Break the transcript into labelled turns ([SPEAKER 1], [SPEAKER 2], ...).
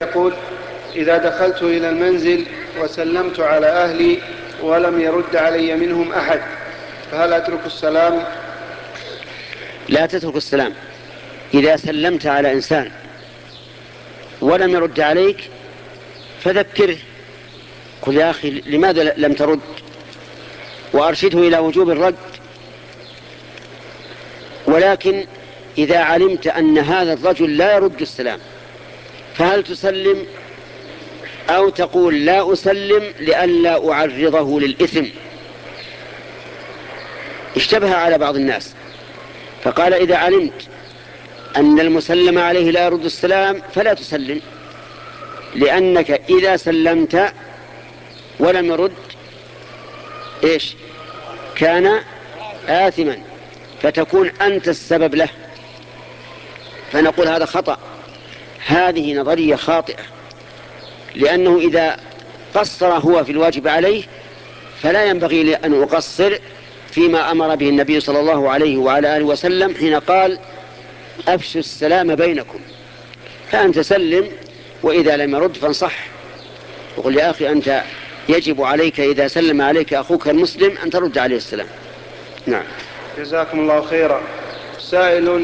[SPEAKER 1] يقول: إذا دخلت إلى المنزل وسلمت على أهلي ولم يرد علي منهم أحد فهل أترك السلام؟
[SPEAKER 2] لا تترك السلام. إذا سلمت على إنسان ولم يرد عليك فذكره، قل: يا أخي لماذا لم ترد؟ وأرشده إلى وجوب الرد. ولكن إذا علمت أن هذا الرجل لا يرد السلام فهل تسلم أو تقول لا أسلم لئلا أعرضه للإثم؟ اشتبه على بعض الناس فقال: إذا علمت أن المسلم عليه لا يرد السلام فلا تسلم، لأنك إذا سلمت ولم يرد كان آثما، فتكون أنت السبب له. فنقول هذا خطأ، هذه نظرية خاطئة، لأنه إذا قصر هو في الواجب عليه فلا ينبغي لي أن أقصر فيما أمر به النبي صلى الله عليه وعلى آله وسلم حين قال: أفشوا السلام بينكم. فأنت سلم، وإذا لم يرد فانصح وقل: يا أخي أنت يجب عليك إذا سلم عليك أخوك المسلم أن ترد عليه السلام. نعم.
[SPEAKER 1] جزاكم الله خيرا. سائل